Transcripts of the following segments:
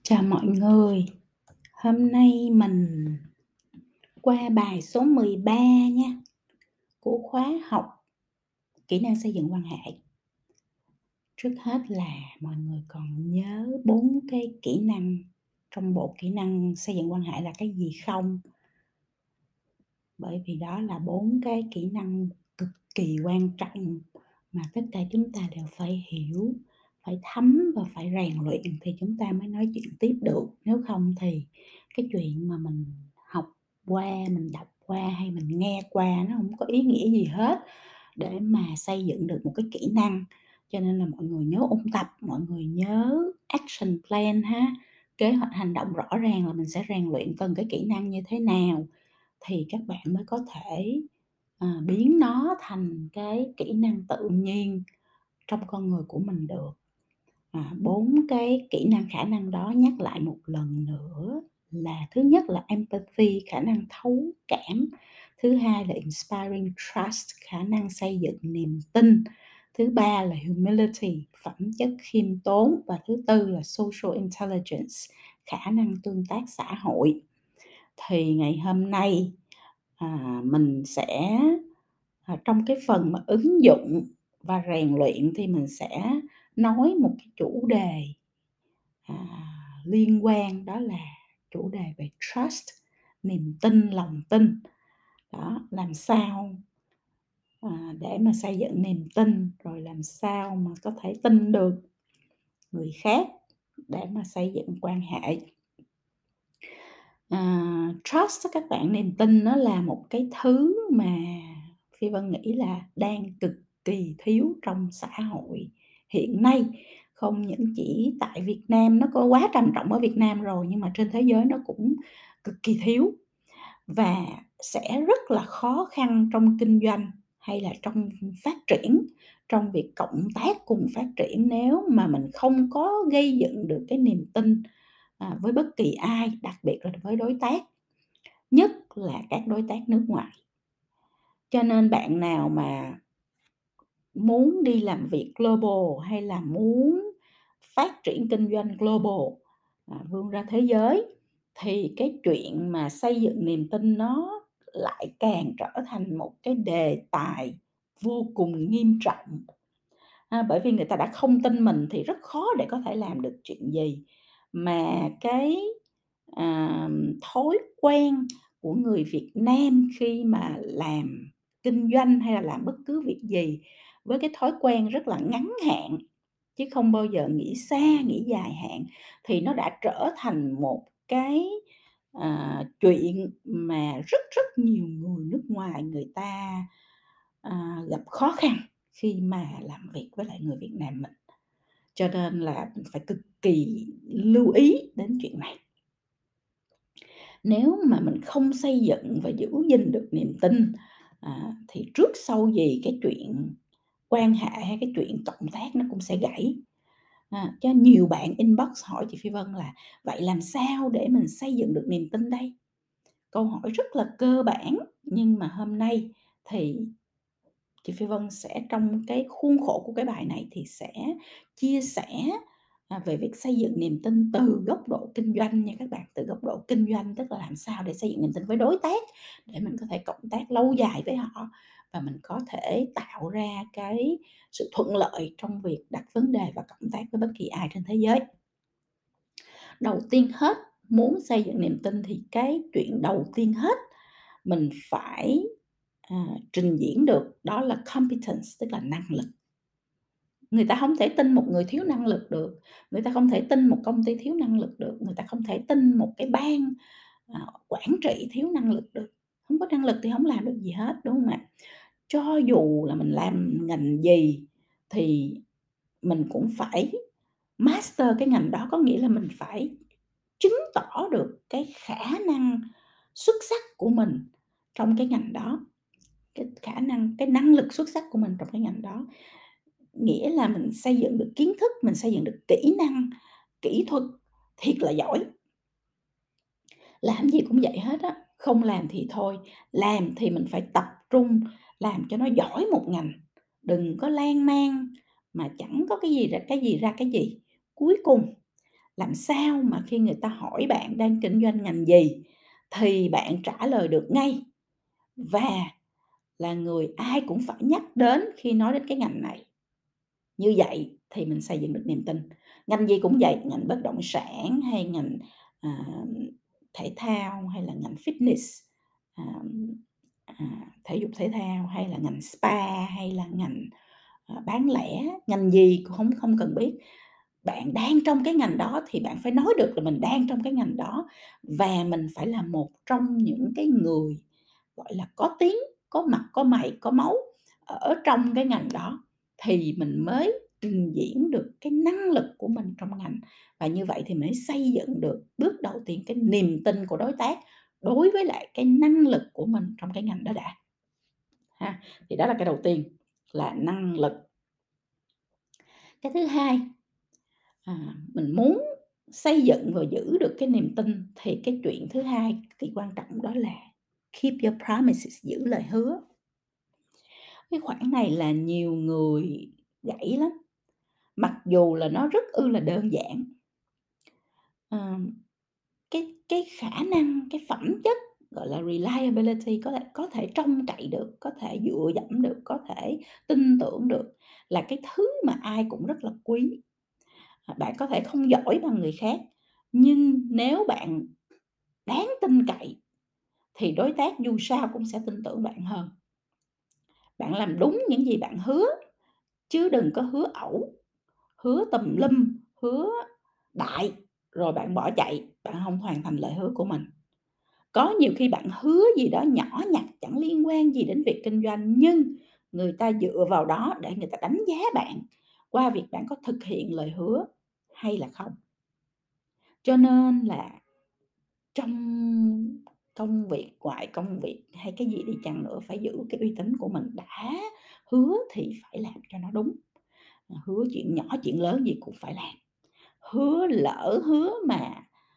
Chào mọi người, hôm nay mình qua bài số 13 nha, của khóa học kỹ năng xây dựng quan hệ. Trước hết là mọi người còn nhớ 4 cái kỹ năng trong bộ kỹ năng xây dựng quan hệ là cái gì không? Bởi vì đó là 4 cái kỹ năng cực kỳ quan trọng mà tất cả chúng ta đều phải hiểu, phải thấm và phải rèn luyện thì chúng ta mới nói chuyện tiếp được. Nếu không thì cái chuyện mà mình học qua, mình đọc qua hay mình nghe qua nó hổng có ý nghĩa gì hết để mà xây dựng được một cái kỹ năng. Cho nên là mọi người nhớ ôn tập, mọi người nhớ action plan ha, kế hoạch hành động rõ ràng là mình sẽ rèn luyện từng cái kỹ năng như thế nào thì các bạn mới có thể, biến nó thành cái kỹ năng tự nhiên trong con người của mình được. 4 cái kỹ năng, khả năng đó nhắc lại một lần nữa là thứ nhất là empathy, khả năng thấu cảm, thứ hai là inspiring trust, khả năng xây dựng niềm tin, thứ ba là humility, phẩm chất khiêm tốn và thứ tư là social intelligence, khả năng tương tác xã hội. Thì ngày hôm nay, mình sẽ, trong cái phần mà ứng dụng và rèn luyện thì mình sẽ nói một cái chủ đề, à, liên quan đó là chủ đề về trust, niềm tin, lòng tin. Đó, làm sao, để mà xây dựng niềm tin, rồi làm sao mà có thể tin được người khác để mà xây dựng quan hệ. Trust á các bạn, niềm tin nó là một cái thứ mà Phi Vân nghĩ là đang cực kỳ thiếu trong xã hội hiện nay. Không những chỉ tại Việt Nam, nó có quá trầm trọng ở Việt Nam rồi, nhưng mà trên thế giới nó cũng cực kỳ thiếu và sẽ rất là khó khăn trong kinh doanh hay là trong phát triển, trong việc cộng tác cùng phát triển nếu mà mình không có gây dựng được cái niềm tin, với bất kỳ ai, đặc biệt là với đối tác, nhất là các đối tác nước ngoài. Cho nên bạn nào mà muốn đi làm việc global hay là muốn phát triển kinh doanh global, vươn ra thế giới, thì cái chuyện mà xây dựng niềm tin nó lại càng trở thành một cái đề tài vô cùng nghiêm trọng. Bởi vì người ta đã không tin mình thì rất khó để có thể làm được chuyện gì. Mà cái, thói quen của người Việt Nam khi mà làm kinh doanh hay là làm bất cứ việc gì với cái thói quen rất là ngắn hạn, chứ không bao giờ nghĩ xa, nghĩ dài hạn, thì nó đã trở thành một cái, chuyện mà rất rất nhiều người nước ngoài người ta, gặp khó khăn khi mà làm việc với lại người Việt Nam mình. Cho nên là mình phải cực kỳ lưu ý đến chuyện này. Nếu mà mình không xây dựng và giữ gìn được niềm tin, thì trước sau gì cái chuyện quan hệ hay cái chuyện cộng tác nó cũng sẽ gãy. Cho nhiều bạn inbox hỏi chị Phi Vân là "Vậy làm sao để mình xây dựng được niềm tin đây?" Câu hỏi rất là cơ bản, nhưng mà hôm nay thì chị Phi Vân sẽ trong cái khuôn khổ của cái bài này thì sẽ chia sẻ, về việc xây dựng niềm tin từ góc độ kinh doanh nha các bạn, từ góc độ kinh doanh, tức là làm sao để xây dựng niềm tin với đối tác, để mình có thể cộng tác lâu dài với họ và mình có thể tạo ra cái sự thuận lợi trong việc đặt vấn đề và cộng tác với bất kỳ ai trên thế giới. Đầu tiên hết, muốn xây dựng niềm tin thì cái chuyện đầu tiên hết mình phải, trình diễn được đó là competence, tức là năng lực. Người ta không thể tin một người thiếu năng lực được, người ta không thể tin một công ty thiếu năng lực được, người ta không thể tin một cái ban, quản trị thiếu năng lực được. Hông có năng lực thì hổng làm được gì hết, đúng hông ạ? Cho dù là mình làm ngành gì thì mình cũng phải master cái ngành đó, có nghĩa là mình phải chứng tỏ được cái khả năng xuất sắc của mình trong cái ngành đó, cái khả năng, cái năng lực xuất sắc của mình trong cái ngành đó. Nghĩa là mình xây dựng được kiến thức, mình xây dựng được kỹ năng, kỹ thuật thiệt là giỏi. Làm gì cũng vậy hết á, không làm thì thôi, làm thì mình phải tập trung làm cho nó giỏi một ngành, đừng có lan man mà chẳng có cái gì ra cái gì. Cuối cùng Làm sao mà khi người ta hỏi bạn đang kinh doanh ngành gì thì bạn trả lời được ngay và là người ai cũng phải nhắc đến khi nói đến cái ngành này. Như vậy thì mình xây dựng được niềm tin. Ngành gì cũng vậy, ngành bất động sản hay ngành, à, thể thao hay là ngành fitness, à, thể dục thể thao hay là ngành spa hay là ngành, bán lẻ, ngành gì cũng không không cần biết. Bạn đang trong cái ngành đó thì bạn phải nói được là mình đang trong cái ngành đó và mình phải là một trong những cái người, gọi là, có tiếng, có mặt, có mày, có máu ở trong cái ngành đó thì mình mới trình diễn được cái năng lực của mình trong ngành. Và như vậy thì mới xây dựng được bước đầu tiên cái niềm tin của đối tác đối với lại cái năng lực của mình trong cái ngành đó đã, ha. Thì đó là cái đầu tiên là năng lực. Cái thứ hai, mình muốn xây dựng và giữ được cái niềm tin thì cái chuyện thứ hai cực kỳ quan trọng đó là keep your promises, giữ lời hứa. Cái khoản này là nhiều người gãy lắm, mặc dù là nó rất là đơn giản. Ờm, cái khả năng, cái phẩm chất, gọi là, reliability, có thể trông cậy được, có thể dựa dẫm được, có thể tin tưởng được là cái thứ mà ai cũng rất là quý. Bạn có thể không giỏi bằng người khác, nhưng nếu bạn đáng tin cậy thì đối tác dù sao cũng sẽ tin tưởng bạn hơn. Bạn làm đúng những gì bạn hứa, chứ đừng có hứa ẩu, hứa tùm lum, hứa đại, rồi bạn bỏ chạy, bạn không hoàn thành lời hứa của mình. Có nhiều khi bạn hứa gì đó nhỏ nhặt chẳng liên quan gì đến việc kinh doanh, nhưng người ta dựa vào đó để người ta đánh giá bạn qua việc bạn có thực hiện lời hứa hay là không. Cho nên là trong công việc, ngoài công việc hay cái gì đi chăng nữa phải giữ cái uy tín của mình, đã hứa thì phải làm cho nó đúng, hứa chuyện nhỏ chuyện lớn gì cũng phải làm. Lỡ hứa mà,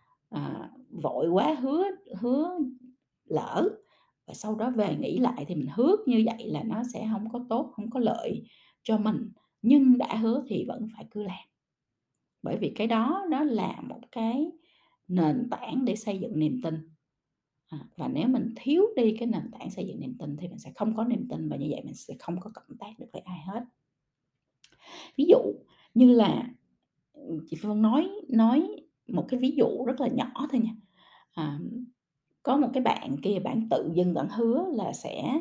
vội quá hứa hứa lỡ, và sau đó về nghĩ lại thì mình hứa như vậy là nó sẽ hông có tốt, hông có lợi cho mình, nhưng đã hứa thì vẫn phải cứ làm. Bởi vì cái đó nó là một cái nền tảng để xây dựng niềm tin. Và nếu mình thiếu đi cái nền tảng xây dựng niềm tin thì mình sẽ không có niềm tin và như vậy mình sẽ không có cộng tác được với ai hết. Ví dụ như là, chị Phương nói một cái ví dụ rất là nhỏ thôi nha. À, có một cái bạn kia bạn tự dưng bạn hứa là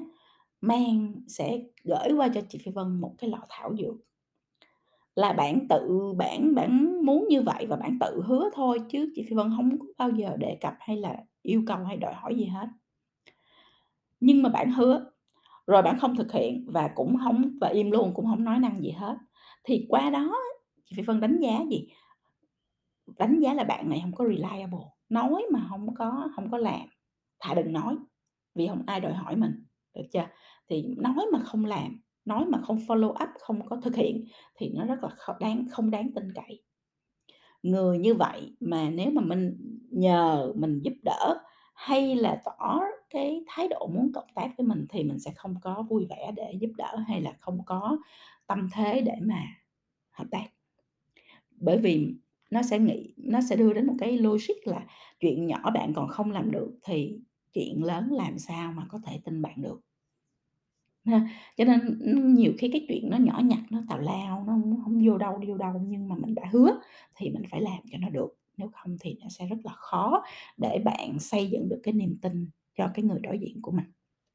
sẽ gửi qua cho chị Phi Vân một cái lọ thảo dược, là bạn muốn như vậy và bạn tự hứa thôi chứ chị Phi Vân hông có bao giờ đề cập hay là yêu cầu hay đòi hỏi gì hết. Nhưng mà bạn hứa, rồi bạn không thực hiện và cũng hông và im luôn, cũng hổng nói năng gì hết. Thì qua đó á, chị Phi Vân đánh giá gì? Đánh giá là bạn này hông có reliable, nói mà hông có làm, thà đừng nói, vì hông ai đòi hỏi mình, được chưa? Thì nói mà không làm, nói mà không follow up, không có thực hiện thì nó rất là không đáng tin cậy. Người như vậy mà nếu mà mình nhờ mình giúp đỡ hay là tỏ cái thái độ muốn cộng tác với mình thì mình sẽ không có vui vẻ để giúp đỡ hay là không có tâm thế để mà hợp tác. Bởi vì nó sẽ đưa đến một cái logic là chuyện nhỏ bạn còn không làm được thì chuyện lớn làm sao mà có thể tin bạn được, ha. Cho nên, nhiều khi cái chuyện nó nhỏ nhặt, nó tào lao, nó hông vô đâu, nhưng mà mình đã hứa thì mình phải làm cho nó được, nếu không thì nó sẽ rất là khó để bạn xây dựng được cái niềm tin cho cái người đối diện của mình.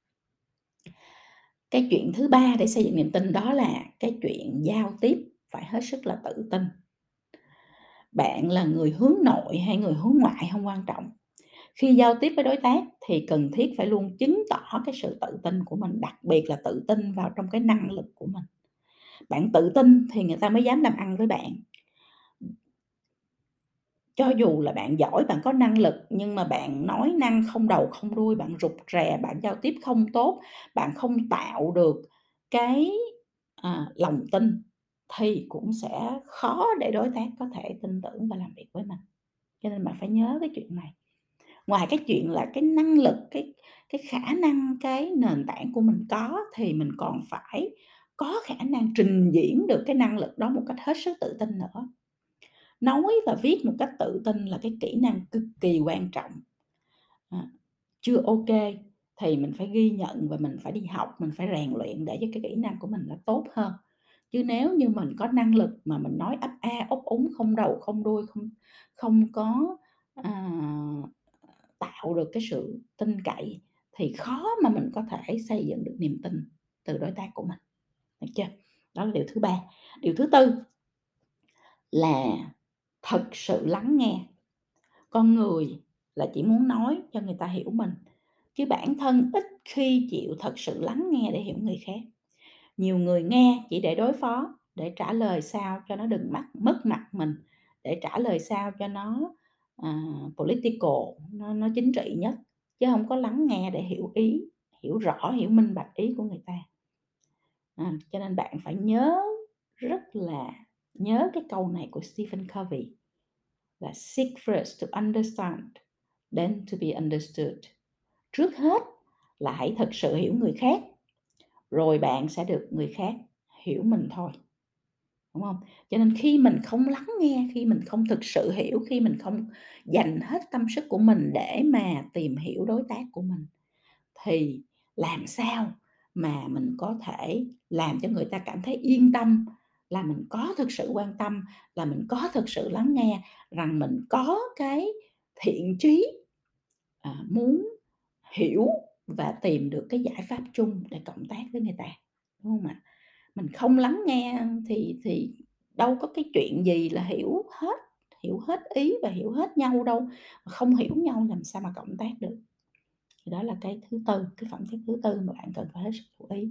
Cái chuyện thứ ba để xây dựng niềm tin đó là cái chuyện giao tiếp phải hết sức là tự tin. Bạn là người hướng nội hay người hướng ngoại hông quan trọng. Khi giao tiếp với đối tác thì cần thiết phải luôn chứng tỏ cái sự tự tin của mình, đặc biệt là tự tin vào trong cái năng lực của mình. Bạn tự tin thì người ta mới dám làm ăn với bạn. Cho dù là bạn giỏi, bạn có năng lực nhưng mà bạn nói năng không đầu không đuôi, bạn rụt rè, bạn giao tiếp không tốt, bạn không tạo được cái, lòng tin thì cũng sẽ khó để đối tác có thể tin tưởng và làm việc với mình. Cho nên bạn phải nhớ cái chuyện này. Ngoài cái chuyện là cái năng lực, cái khả năng, cái nền tảng của mình có thì mình còn phải có khả năng trình diễn được cái năng lực đó một cách hết sức tự tin nữa. Nói và viết một cách tự tin là cái kỹ năng cực kỳ quan trọng. Chưa ok thì mình phải ghi nhận và mình phải đi học, mình phải rèn luyện để cho cái kỹ năng của mình nó tốt hơn. Chứ nếu như mình có năng lực mà mình nói ấp a, ấp úng, không đầu không đuôi, không có, à, tạo được cái sự tin cậy thì khó mà mình có thể xây dựng được niềm tin từ đối tác của mình, được chưa? Đó là điều thứ ba. Điều thứ tư là thực sự lắng nghe. Con người là chỉ muốn nói cho người ta hiểu mình, chứ bản thân ít khi chịu thật sự lắng nghe để hiểu người khác. Nhiều người nghe chỉ để đối phó, để trả lời sao cho nó đừng mất mặt mình, để trả lời sao cho nó, political, nó chính trị nhất, chứ không có lắng nghe để hiểu ý, hiểu rõ, hiểu minh bạch ý của người ta. Cho nên bạn phải rất là nhớ cái câu này của Stephen Covey là "Seek first to understand, then to be understood." Trước hết là hãy thực sự hiểu người khác, rồi bạn sẽ được người khác hiểu mình thôi, đúng không? Cho nên khi mình không lắng nghe, khi mình không thực sự hiểu, khi mình không dành hết tâm sức của mình để mà tìm hiểu đối tác của mình, thì làm sao mà mình có thể làm cho người ta cảm thấy yên tâm là mình có thực sự quan tâm, là mình có thực sự lắng nghe, rằng mình có cái thiện chí, muốn hiểu và tìm được cái giải pháp chung để cộng tác với người ta, đúng không ạ? Mình không lắng nghe thì đâu có cái chuyện gì là hiểu hết ý và hiểu hết nhau đâu, mà không hiểu nhau làm sao mà cộng tác được. Thì đó là cái thứ tư, cái phẩm chất thứ tư mà bạn cần phải hết sức lưu ý.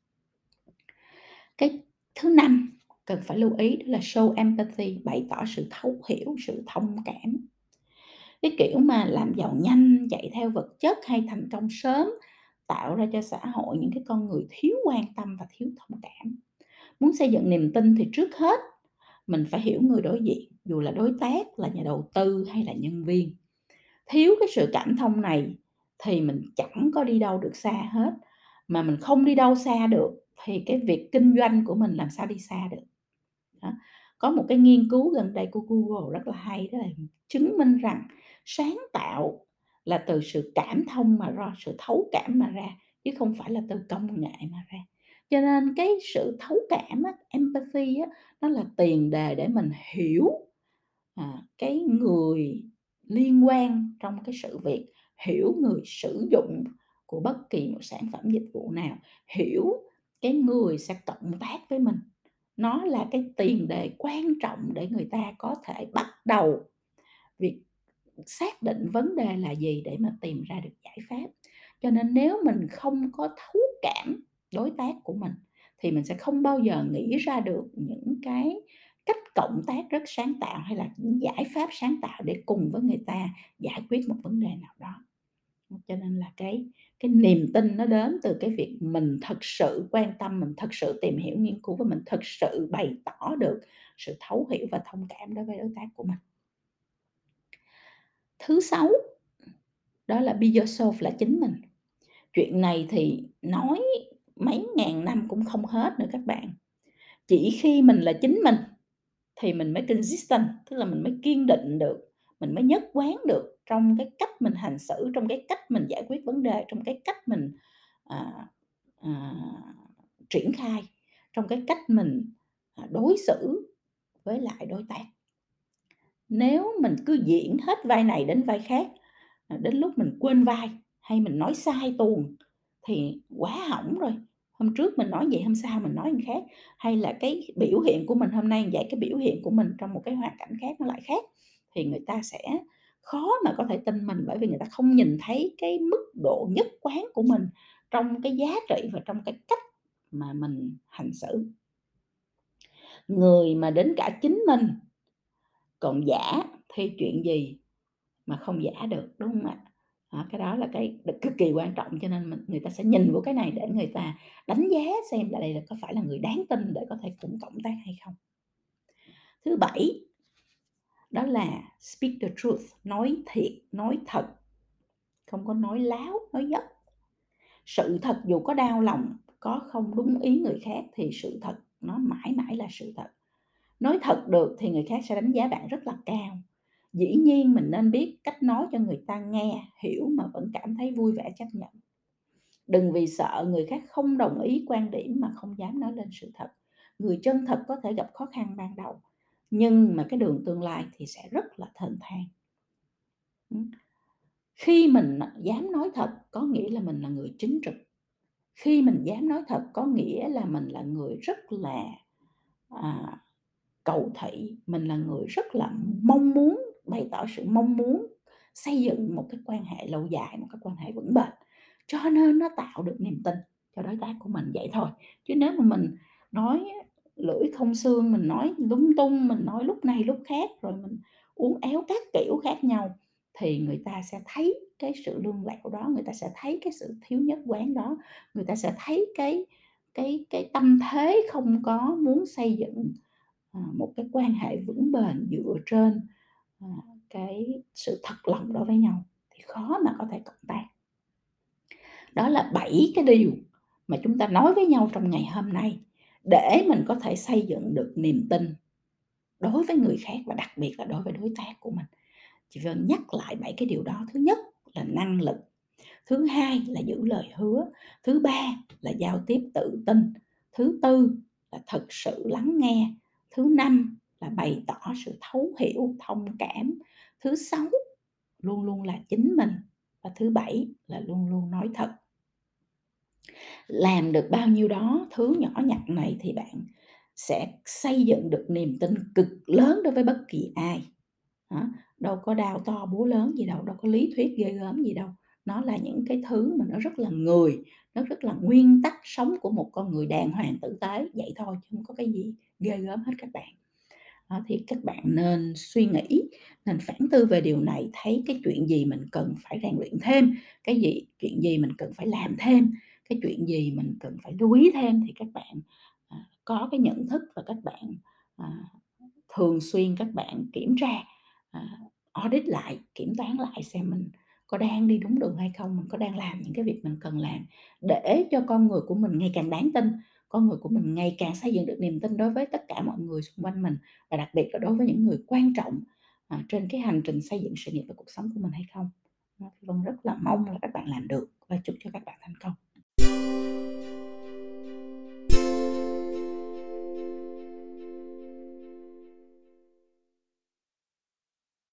Cái thứ năm cần phải lưu ý đó là show empathy, bày tỏ sự thấu hiểu, sự thông cảm. Cái kiểu mà làm giàu nhanh, chạy theo vật chất hay thành công sớm tạo ra cho xã hội những cái con người thiếu quan tâm và thiếu thông cảm. Muốn xây dựng niềm tin thì trước hết mình phải hiểu người đối diện, dù là đối tác, là nhà đầu tư hay là nhân viên. Thiếu cái sự cảm thông này thì mình chẳng có đi đâu được xa hết, mà mình không đi đâu xa được thì cái việc kinh doanh của mình làm sao đi xa được. Đó. Có một cái nghiên cứu gần đây của Google rất là hay, đó là chứng minh rằng sáng tạo là từ sự cảm thông mà ra, sự thấu cảm mà ra, chứ không phải là từ công nghệ mà ra. Cho nên cái sự thấu cảm á, empathy á, nó là tiền đề để mình hiểu, cái người liên quan trong cái sự việc, hiểu người sử dụng của bất kỳ một sản phẩm dịch vụ nào, hiểu cái người sẽ cộng tác với mình. Nó là cái tiền đề quan trọng để người ta có thể bắt đầu việc xác định vấn đề là gì để mà tìm ra được giải pháp. Cho nên nếu mình không có thấu cảm đối tác của mình thì mình sẽ không bao giờ nghĩ ra được những cái cách cộng tác rất sáng tạo, hay là những giải pháp sáng tạo để cùng với người ta giải quyết một vấn đề nào đó. Cho nên là cái niềm tin nó đến từ cái việc mình thật sự quan tâm, mình thật sự tìm hiểu, nghiên cứu và mình thật sự bày tỏ được sự thấu hiểu và thông cảm đối với đối tác của mình. Thứ 6 đó là be yourself, là chính mình. Chuyện này thì nói mấy ngàn năm cũng không hết nữa các bạn. Chỉ khi mình là chính mình thì mình mới consistent, tức là mình mới kiên định được, mình mới nhất quán được trong cái cách mình hành xử, trong cái cách mình giải quyết vấn đề, trong cái cách mình, à, à, triển khai, trong cái cách mình, đối xử với lại đối tác. Nếu mình cứ diễn hết vai này đến vai khác, đến lúc mình quên vai hay mình nói sai tuồng thì quá hỏng rồi. Hôm trước mình nói vậy, hôm sau mình nói khác, hay là cái biểu hiện của mình hôm nay vậy, cái biểu hiện của mình trong một cái hoàn cảnh khác nó lại khác, thì người ta sẽ khó mà có thể tin mình, bởi vì người ta không nhìn thấy cái mức độ nhất quán của mình trong cái giá trị và trong cái cách mà mình hành xử. Người mà đến cả chính mình còn giả thì chuyện gì mà không giả được, đúng không ạ? Đó, cái đó là cái cực kỳ quan trọng, cho nên người ta sẽ nhìn vào cái này để người ta đánh giá xem là đây là có phải là người đáng tin để có thể cùng cộng tác hay không. Thứ bảy, đó là speak the truth, nói thiệt, nói thật, không có nói láo, nói dốc. Sự thật dù có đau lòng, có không đúng ý người khác thì sự thật nó mãi mãi là sự thật. Nói thật được thì người khác sẽ đánh giá bạn rất là cao. Dĩ nhiên mình nên biết cách nói cho người ta nghe, hiểu mà vẫn cảm thấy vui vẻ chấp nhận. Đừng vì sợ người khác không đồng ý quan điểm mà không dám nói lên sự thật. Người chân thật có thể gặp khó khăn ban đầu, nhưng mà cái đường tương lai thì sẽ rất là thênh thang. Khi mình dám nói thật có nghĩa là mình là người chính trực. Khi mình dám nói thật có nghĩa là mình là người rất là, à, cầu thị, mình là người rất là mong muốn, bày tỏ sự mong muốn xây dựng một cái quan hệ lâu dài, một cái quan hệ vững bền, cho nên nó tạo được niềm tin cho đối tác của mình vậy thôi. Chứ nếu mà mình nói lưỡi không xương, mình nói lung tung, mình nói lúc này lúc khác, rồi mình uốn éo các kiểu khác nhau thì người ta sẽ thấy cái sự lương lẹo đó, người ta sẽ thấy cái sự thiếu nhất quán đó, người ta sẽ thấy cái tâm thế không có muốn xây dựng, một cái quan hệ vững bền dựa trên, à, cái sự thật lòng đối với nhau thì khó mà có thể cộng tác. Đó là 7 cái điều mà chúng ta nói với nhau trong ngày hôm nay để mình có thể xây dựng được niềm tin đối với người khác và đặc biệt là đối với đối tác của mình. Chị Vân nhắc lại 7 cái điều đó. Thứ nhất là năng lực, thứ hai là giữ lời hứa, thứ ba là giao tiếp tự tin, thứ tư là thực sự lắng nghe, thứ năm là bày tỏ sự thấu hiểu, thông cảm, thứ sáu luôn luôn là chính mình và thứ bảy là luôn luôn nói thật. Làm được bao nhiêu đó thứ nhỏ nhặt này thì bạn sẽ xây dựng được niềm tin cực lớn đối với bất kỳ ai. Đó, đâu có đao to búa lớn gì đâu, đâu có lý thuyết ghê gớm gì đâu. Nó là những cái thứ mà nó rất là người, nó rất là nguyên tắc sống của một con người đàng hoàng tử tế, vậy thôi chứ không có cái gì ghê gớm hết các bạn. Đó, thì các bạn nên suy nghĩ, nên phản tư về điều này, thấy cái chuyện gì mình cần phải rèn luyện thêm, chuyện gì mình cần phải làm thêm, cái chuyện gì mình cần phải lưu ý thêm thì các bạn, có cái nhận thức và các bạn, à, thường xuyên các bạn kiểm tra, à, audit lại, kiểm toán lại xem mình có đang đi đúng đường hay không, mình có đang làm những cái việc mình cần làm để cho con người của mình ngày càng đáng tin, con người của mình ngày càng xây dựng được niềm tin đối với tất cả mọi người xung quanh mình và đặc biệt là đối với những người quan trọng, trên cái hành trình xây dựng sự nghiệp và cuộc sống của mình hay không. Vân rất là mong là các bạn làm được và chúc cho các bạn thành công.